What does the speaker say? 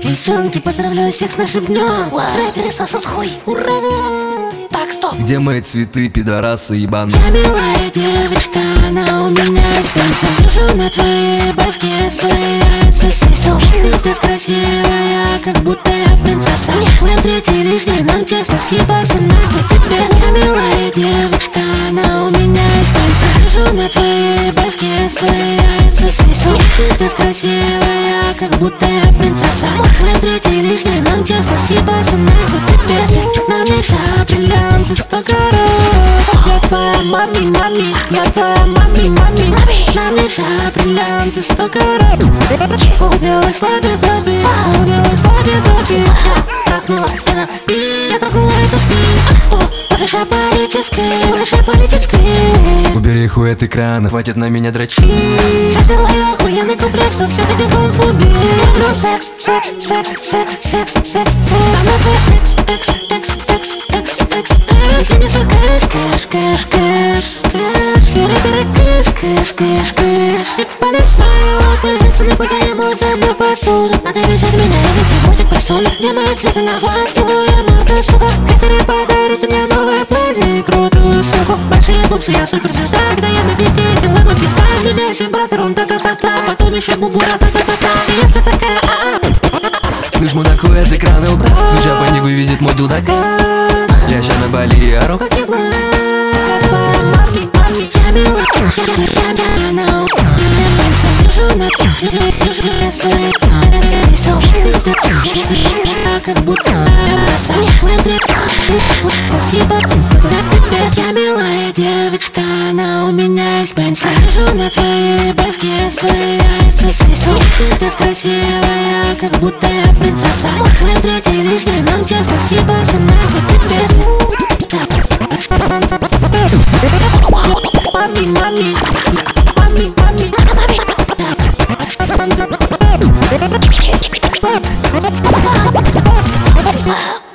Девчонки, поздравляю всех с нашим днем. Рэперы сосут хуй, ура! Так, стоп. Где мои цветы, пидорасы ебаные? Я милая девочка, она у меня из пенса. Сижу на твоей башке, свои яйца съесал. Пиздец красивая, как будто я принцесса. Лэм третий лишний, нам тесно, съебался нахуй ты без. Я милая девочка, она у меня из пенса. Сижу на твоей башке, свои яйца съесал. Пиздец красивая, как будто я принцесса. Лэм третий лишний, нам тесно, съебался нахуй ты без. На Миша бриллианты 100 карат. Я твоя мами, я твоя мами. На Миша бриллианты 100 карат. Уделай слабее тоби, уделай слабее тоби. Я трахнула это пи, я трахнула это пи. Уже политический. Убери хуй от экрана, хватит на меня дрочить. Сейчас делаю охуенный куплет, что все хотят клоунфобии. Люблю секс, секс, секс, секс, секс, секс, секс. Она твой экс, экс, экс, экс, экс, экс, экс. Я несу кэш, кэш, кэш, кэш, кэш. Все рэперы кэш, кэш, кэш, кэш. Все полисают, пользуются на пути эмоциям на посуду. А ты весь от меня, я ведь мультик персона. Где мои цветы на восьмую марта, сука. Который подарит мне новое платье и крутую суку. Большие буксы, я суперзвезда. Когда я на бите, этим лэмом пизда. Меня есть брат, рон, та-та-та-та. Потом еще бубура, та-та-та-та. И я вся такая, Слышь, мудак, хуй от экрана убрал. В Джапане вывезет мой дудак. Я ща на Бали, ору как я была. Я твоя мами. Я мила, я она у меня меньше. Сижу на тебе, сижу на своей рисов. Я как будто я бросаю. Лэм съебаться на тебе. Я милая девочка, она у меня из пенса. Сижу на твоей башке, свои яйца съесал. Пиздец красивая, как будто я принцесса. Лэм третий лишний, нам тесно, съебался нахуй ты без. Мами.